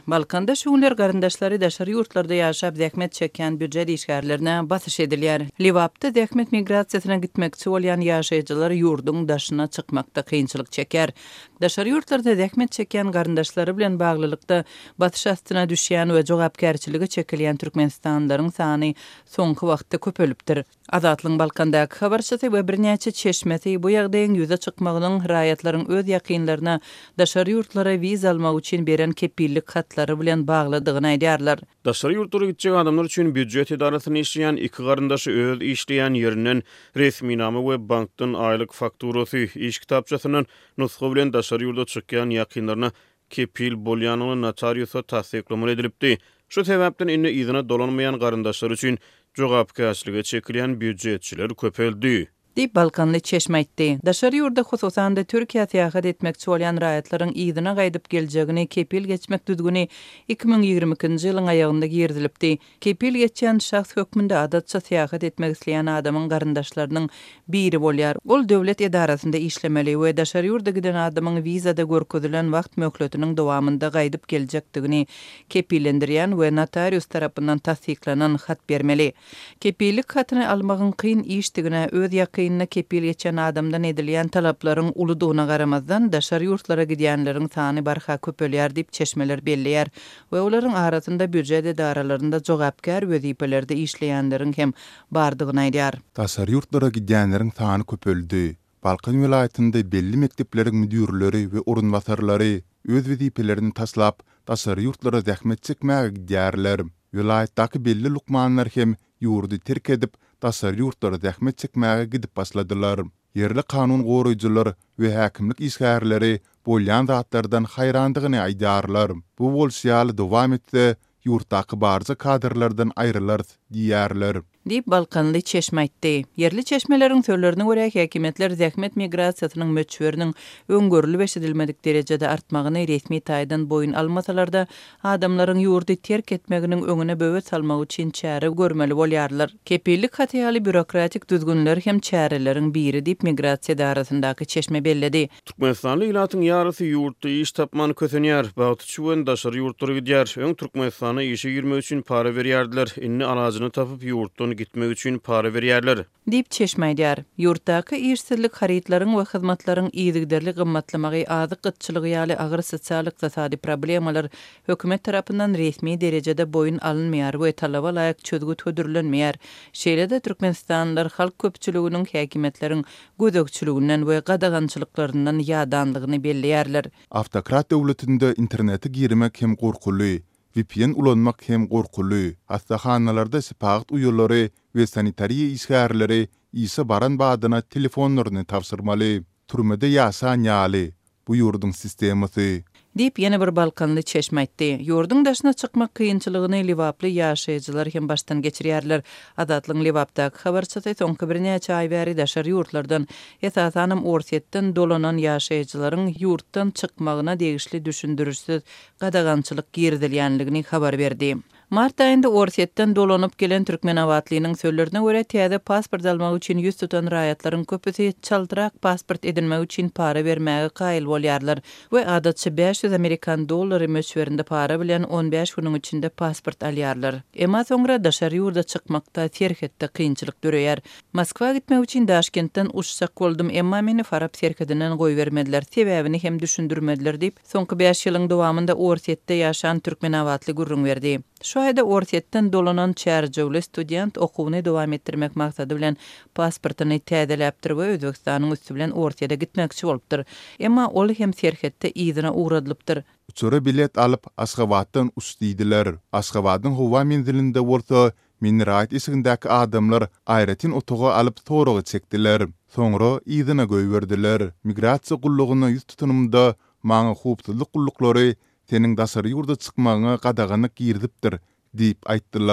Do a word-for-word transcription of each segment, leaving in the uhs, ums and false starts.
Balkanda şuňlar garyndaşlary daşary ýurtlarda ýaşap zähmet çeken büdjet işgärlerine basyş edilýär. Liwapda zähmet migrasiýasyna gitmekçi bolýan ýaşaýjylar ýurduň daşyna çykmakda kynçylyk çeker. Daşary ýurtlarda zähmet çeken garyndaşlary bilen baglylykda batyş astyna düşýän we jogapkärçiligi çekilýän türkmenistanlaryň sany soňky wagtda köpelipdir. Azatlyň Balkandaky habarçysy we birnäçe çeşmeti bu ýagdaýyň ýüze çykmagynyň raýatlaryň öz ýakynlaryna daşary ýurtlara wiza almak üçin beren kepillik hatlary bilen bagladygyny aýdýarlar. Daşary ýurtlara gitjek adamlar üçin büdjet idarasyny işleýän iki garyndaşy öz işleýän ýerinden resminama we bankdan aýlyk fakturasy iş kitapçasynyň nusga bilen daşary ýurda çykýan ýakynlaryna kepil bolýanyny notariusa tasdiklamaly edilipdi. Şu sebäpden indi izine dolanmayan garyndaşlar üçin jogapkärçiligi çekilýän büdjetçiler köpeldi. Dip Balkanly çeşme aýtdy. Daşary ýurda hususanda Türkiýe täýat etmekçi bolýan raýatlaryň ýygyna gaýdyp geljegini kepil geçmek düzgüni iki ming ýigirme ikinji ýylyň aýagynda girdilipdi. Kepil geçen şahs hökmünde adatça täýat etmek isleýän adamyň garyndaşlarynyň biri bolýar. Ol döwlet edarasynda işlemeli we daşary ýurda giden adamyň wizada görkezilen wagt möhletiniň dowamında gaýdyp geljekdigini kepillendirýän we notarius tarapyndan tasdiklanan hat bermeli. Kepillik hatyny almagyň kyn işdigine öz ýakyn ýa kepil geçen adamdan edilýän talaplaryň uludygyna garamazdan daşary ýurtlara gidýänleriň sany barha köpelýär diýip çeşmeler belliýär we olaryň arasynda büdjet edaralarynda jogapkär wezipelerde işleýänleriň hem bardygyny aýdýar. Daşary ýurtlara gidýänleriň sany köpeldi. Balkan vilayatynda belli mektepleriň müdürleri we orunbasarlary öz wezipelerini taslap daşary ýurtlara zähmet çekmäge gidýärler. Vilayatdaky belli lukmanlar hem ýurdy terk edip daşary ýurtlara zähmet çekmäge gidip başladylar. Yerli kanun goraýjylar we häkimlik işgärleri bolýan zatlardan haýrandygyny aýdýarlar. Bu bolşýaly dowam etse ýurtdaky barja kadrlardan aýrylar diýärler. Dip Balkanly çeşme aýtdy. Yerli çeşmeleriň sözlerine görä häkimetler zähmet migrasiýasynyň möçberiniň öňgörüli beşedilmedik derejede artmagyny resmi taýdan boyun almasalar da adamlaryň ýurdy terk etmeginiň öňüne böwet salmak üçin çäre görmeli bolýarlar. Kepillik hatyaly bürokratik düzgünler hem çäreleriň biri dip migrasiýa darasyndaky çeşme belledi. Türkmenistanly ilatyň ýarysy ýurtda iş tapmany kösenýär. Bagtyçy we daşary ýurtlara gidýär. Öň Türkmenistana işe girmek üçin para berýärdiler. Inni alagyny tapyp ýurtdan gitmek üçin para berýärler. Dip çeşme aýdýar. Ýurtdaky işsizlik haritlaryň we hyzmatlaryň ýygyderli gymmatlamagy azyk gytçylygy ýaly agyr sosial ykdysady problemalar hökümet tarapyndan resmi derejede boyun alınmaýar we talaba laýyk çözgü tödürlenmeýär. Şeýle-de Türkmenistanlylar halk köpçüliginiň häkimetleriň gözegçiliginden we gadagançylyklarynyň ýadanlygyny belliýärler. Awtokrat döwletinde interneti girmek hem gorkuly. V P N ulanmak hem gorkuly. Hastaxanalarda sipagat uyulary we sanitariýa işgärleri ýysa baran badyna telefonlaryny tapşyrmaly. Türmede ýaşan ýaly. Bu ýurduň sistemasy. Dip ýene bir Balkanly çeşme aýtdy. Ýurduň daşyna çykmak kynçylygyny Liwaply ýaşaýjylar hem baştan geçirýärler. Adatlyň Liwapdaky habarçysy soňky bir näçe aý bäri daşary ýurtlardan esasanam orsetden dolanan ýaşaýjylaryň ýurtdan çykmagyna degişli düşündürüjsiz gadagançylyk girdilýänligini habar berdi. Mart aýynda orsetden dolanyp gelen türkmen awatlynyň sözlerine görä täze pasport almak üçin ýüz tutan raýatlaryň köpüsi çaldyrak pasport edinmek üçin para bermäge gaýyl bolýarlar we adatça beş yüz Amerikan dollary möçberinde para bilen on beş güniň içinde pasport alýarlar. Emma soňra daşary ýurda çykmakda terhetde kynçylyk görýär. Moskwa gitmek üçin Daşkentden uçsak boldum, emma meni farap serkedinden goýbermediler. Sebäbini hem düşündürmediler diýip soňky beş ýylyň dowamında orsetde ýaşan türkmen awatly gurrun berdi. Şu ayda orsetden dolanan çärjewli student okuwyny dowam etdirmek maksady bilen pasportyny täzeläpdir we Özbekistanyň üstü bilen orteda gitmekçi bolupdyr. Emma ol hem serhetde ýygyna uğradylypdyr. Uçura bilet alıp Aşgabatdan uçdydylar. Aşgabatyň howa menzilinde bolsa men raýat isigindäki adamlar aýratyn otoga alyp toragy çekdiler. Soňra ýygyna göýberdiler. Migrasiýa gullugyna ýüz tutanymda maňa hupsuzlyk gullukları senin daşary ýurda çykmagyna gadaganyk girdipdir diýip aýtdylar.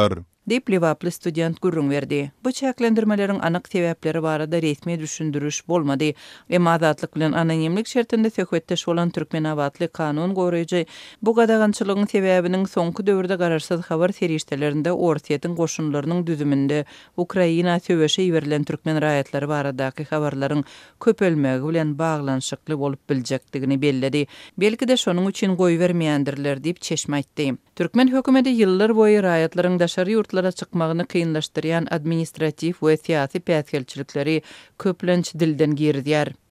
Deyip Liwaply student gurrun berdi. Bu çäklendirmelerin anyk sebäpleri barada resmi düşündürüş bolmady. Emma azatlyk bilen anonimlik şertinde söhbetdeş bolan Türkmen awatly kanun goraýjy bu gadagançylygyň sebäbiniň soňky döwürde gararsız habar serişdelerinde ortiýetiň goşunlarynyň düzüminde Ukraina söwüşe ýiberilen türkmen raýatlary baradaky habarlaryň köpelmegi bilen baglanşykly bolup biljekdigini belledi. Belki de şonuň üçin goý bermeýändirler diýip çeşme aýtdy. Türkmen hökümeti ýyllar boýy raýatlaryň daşary ýurtlara çykmagyny kynlaşdyrýan administrativ we siýasy päsgelçilikleri köplenç dilden girdýär.